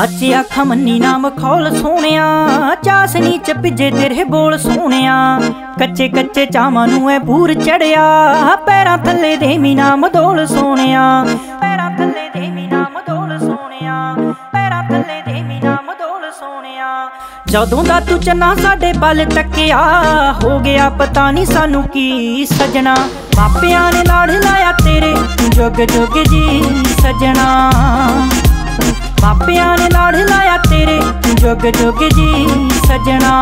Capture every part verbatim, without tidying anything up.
सच आखा मन्नी नाम खौल सोनिया, चासनी च भिजे तेरे बोल सोनिया। कच्चे कच्चे चावां नूं ऐ पूर चढ़िया, पैरां थल्ले देवी नाम दोल सोनिया। पैरां थल्ले देवी नाम दोल सोनिया, पैरां थल्ले देवी नाम दोल सोनिया। जदों दा तू चन्ना साडे पल टक्किया, हो गया पता नहीं सानू की सजना। मापियां ने लाड़ लाया तेरे जुग जुग जी सजना। मापियां ने लाड़ लाया तेरे जुग जुग जी सजना।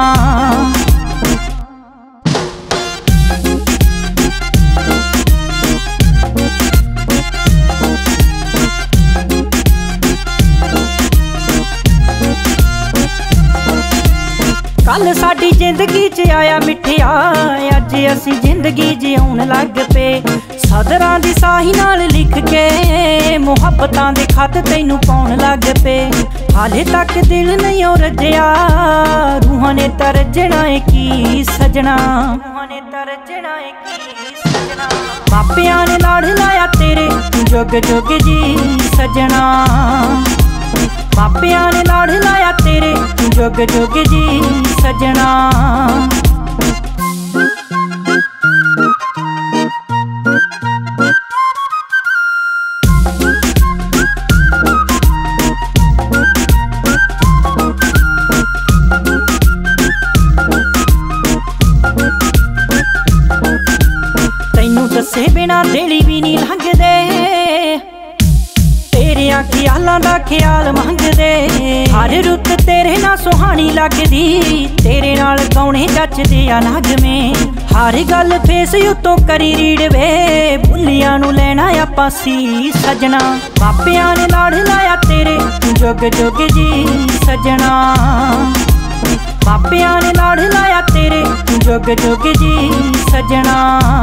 कल साडी जिंदगी च आया मिठिया, अज असी जिंदगी जिउण लग पे। सदरां दी साही नाल लिख के मुहब्बतां दे खत तैनू पाउण लग पे। हाले तक दिल नहीं ओ रजया, रूहां ने तरजना है की सजना। रूहां ने तरजना है की सजना। मापियां ने लाड़ लाया तेरे जुग जुग जी सजना। मापियां ने लाड़ लाया तेरे जुग जुग जी सजना। तैनू दसे बिना दिल भी नहीं लंघदे, तेरियां ख्यालां दा ख्याल मंगदे। हर रुत तेरे ना सुहानी लगदी, तेरे नाल गौने जचदे आ नगमे। हर गल फेस उत्तों करी रीड़ वे, भुल्लियां नू लेना आपां सी सजना। मापियां ने लाड़ लाया तेरे जुग जुग जी सजना। मापियां ने लाड़ लाया तेरे जुग जुग जी सजना।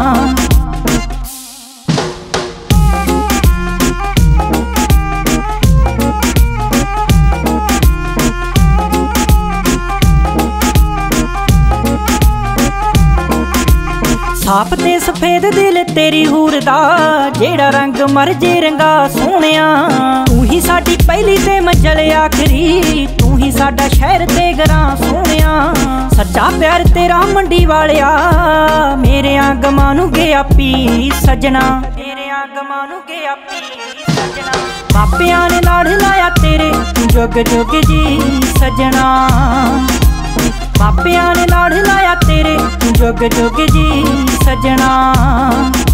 साफ ते सफेद दिल तेरी हूर दा, जेड़ा रंग मरजे रंगा सोनिया। तू ही साडी पहली ते मंजल आखरी, तू ही साडा शहर ते घरां सोनिया। सच्चा प्यार तेरा मंडी वालिया, मेरे गमां नू गया पी सजना। मेरे गमां नू गया पी सजना। मापियां ने लाड़ लाया तेरे जुग जुग जी सजना। मापियां ने लाड़ लाया तेरे जुग जुग जी सजना।